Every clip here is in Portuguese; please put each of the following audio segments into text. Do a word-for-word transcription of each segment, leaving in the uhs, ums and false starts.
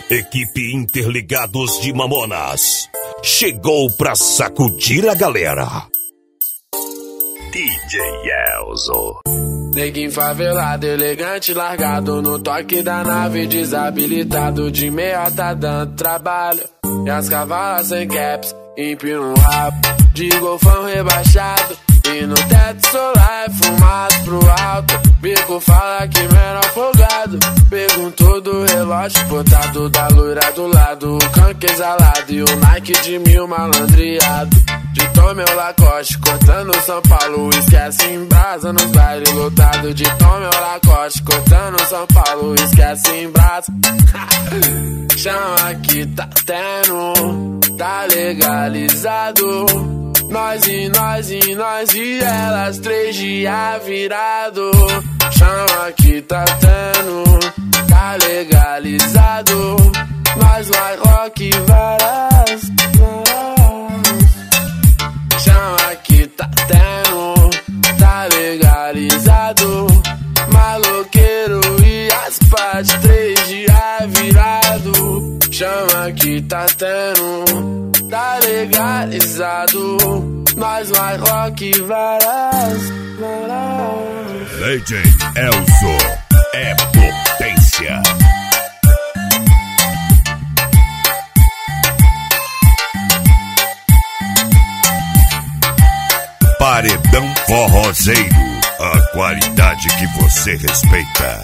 Equipe Interligados de Mamonas chegou pra sacudir a galera. D J Elzo. Neguinho favelado, elegante, largado no toque da nave, desabilitado de meia tá dando trabalho. E as cavalas sem caps, empina um rabo de golfão rebaixado. E no teto solar é fumado pro alto. Bico fala que menor folgado. Perguntou do relógio botado da loira do lado. O canque exalado e o Nike de mil malandreado. De Tom meu Lacoste, cortando São Paulo. Esquece em brasa nos bailes lotados. De Tom meu Lacoste, cortando São Paulo. Esquece em brasa. Chama que tá tendo, tá legalizado. Nós e nós e nós e elas, três dias virado. Chama que tá tendo, tá legalizado. Nós vai rock varas, varas. Chama que tá tendo, tá legalizado. Maloqueiro e as partes, três dias virado. Chama que tá tendo, tá legalizado. Nós vai rock varas, varas. D J Elzo é potência. Paredão Forrozeiro, a qualidade que você respeita.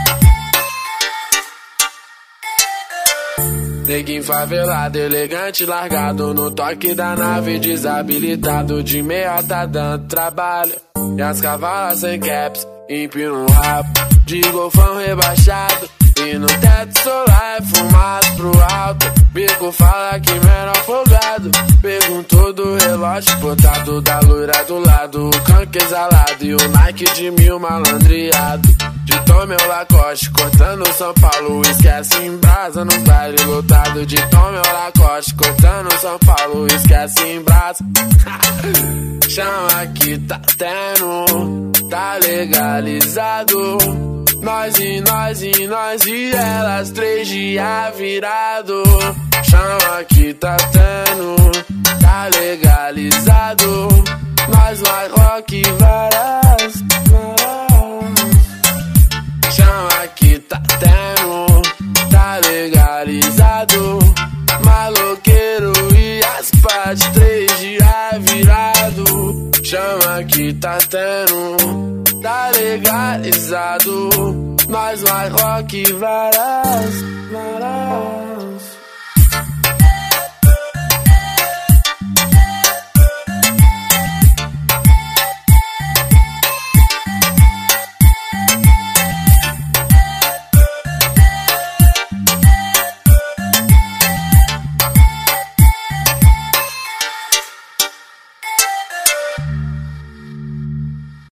Neguinho favelado, elegante, largado no toque da nave, desabilitado de meia tá dando trabalho. E as cavalas sem caps, empina um rabo de golfão rebaixado. E no teto solar é fumado pro alto. Bico fala que menor folgado. Perguntou do relógio botado da loira do lado. O canque exalado e o Nike de mil malandreado. De Tom meu Lacoste, cortando São Paulo. Esquece em brasa nos bailes lotados. De Tom meu Lacoste, cortando São Paulo. Esquece em brasa. Chama que tá tendo, tá legalizado. Nós e nós e nós e elas, três dias virado. Chama que tá tendo, tá legalizado. Nós vai rock varas, varas. Chama que tá tendo, tá legalizado. Maloqueiro e as partes, três dias virado. Chama que tá tendo, tá legalizado. Nós vai rock varas, varas.